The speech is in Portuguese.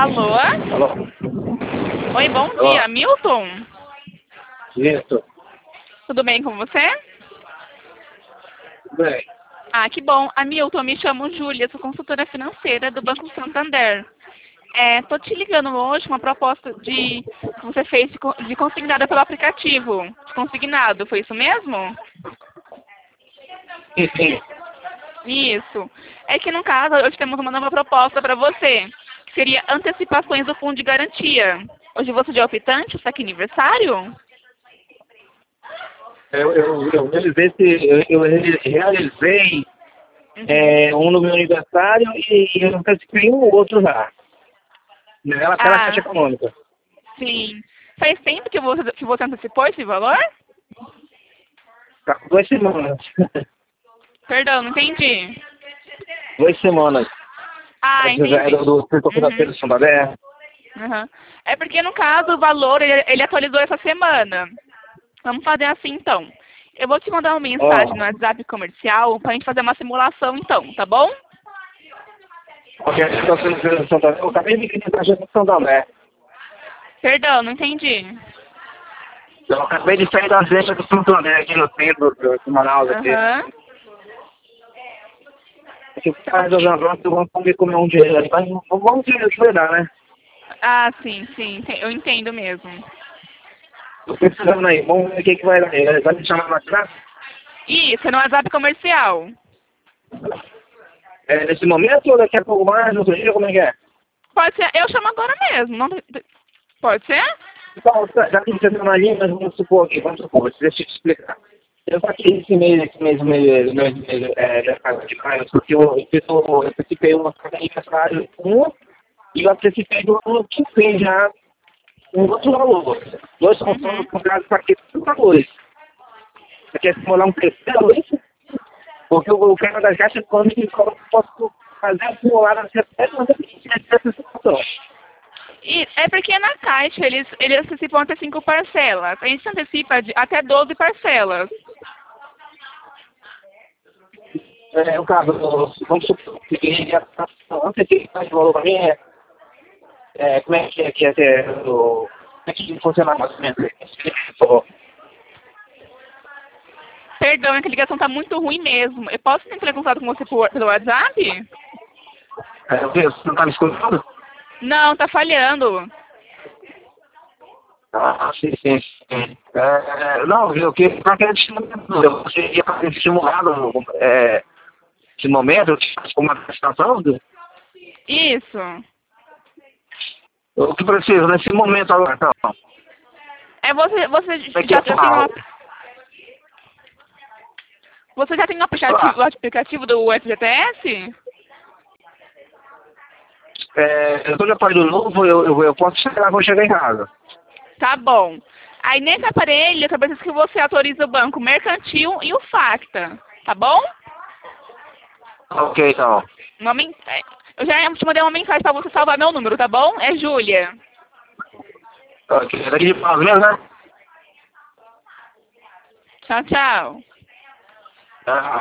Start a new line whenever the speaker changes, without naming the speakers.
Alô?
Alô?
Oi, bom
Alô?
dia, Milton.
Isso.
Tudo bem com você?
Tudo bem.
Ah, que bom. Milton, me chamo Júlia, sou consultora financeira do Banco Santander. Tô te ligando hoje com uma proposta que você fez de consignada pelo aplicativo. De consignado, foi isso mesmo?
Sim, sim.
Isso. É que no caso, hoje temos uma nova proposta para você, que seria antecipações do fundo de garantia. Hoje você já é optante, está aqui aniversário?
Eu realizei, realizei
Uhum.
um no meu aniversário e eu antecipei um outro já. Naquela Caixa
Ah,
Econômica.
sim. Faz tempo que você antecipou esse valor?
Tá com 2 semanas.
Perdão, não entendi.
2 semanas.
Ah,
Essa já era
entendi.
do setor financeiro
Uhum.
de Santander.
Uhum. É porque, no caso, o valor, ele atualizou essa semana. Vamos fazer assim, então. Eu vou te mandar uma mensagem no
Ó,
WhatsApp comercial para a gente fazer uma simulação, então, tá bom?
porque a setor financeiro de Santander, eu acabei de vir na Caixa de Santander.
Perdão, não entendi.
Eu acabei de sair da agência do Santander aqui no centro de Manaus aqui.
Aham.
Aqui o cara do Jandrão, que vamos comer um dinheiro ali. Mas vamos ver o que vai dar, né?
Ah, sim, sim. Eu entendo mesmo.
Tô precisando aí. Vamos ver o que vai dar. Ele vai me chamar no WhatsApp?
Isso, é no WhatsApp comercial.
Nesse momento ou daqui a pouco mais, no outro dia, como é que é?
Pode ser, eu chamo agora mesmo. Não, pode ser?
Então, já que você está na linha, mas vamos supor, deixa eu te explicar. Eu saquei da casa de maio, porque eu antecipei uma carta de aniversário e eu antecipei do ano que fez já um outro valor. Dois são
Uhum.
comprados para aqueles valores. Você quer simular um terceiro, isso? Porque o cara da Caixa Econômica ele fala que eu posso fazer acumular na certeza, mas eu preciso dessa situação.
E é porque na Caixa eles antecipam até 5 parcelas. A gente antecipa até 12 parcelas.
O caso, vamos supor, que ele antes que ele faz o valor para mim, como é como é que funciona mais ou menos? Por favor.
Perdão, é que a ligação tá muito ruim mesmo. Eu posso entrar em contato com você pelo WhatsApp?
Você não está me escutando?
Não, tá falhando.
Ah, sim, sim. Sim. Não, eu queria para aquele estimulado. Você ia fazer estimulado esse momento, eu te faço uma prestação.
Isso.
O que precisa nesse momento agora, então?
É você
Como é que
já
eu
tem
falo?
você já tem
Ah,
o aplicativo do FGTS?
eu tô de aparelho novo, eu posso chegar, vou chegar em casa.
Tá bom. Aí nesse aparelho, eu preciso que você autorize o Banco Mercantil e o Facta. Tá bom?
Ok, então.
Eu já te mandei uma mensagem pra você salvar meu número, tá bom? É Júlia.
Ok, daqui de Paz mesmo, né?
Tchau, tchau.
Ah,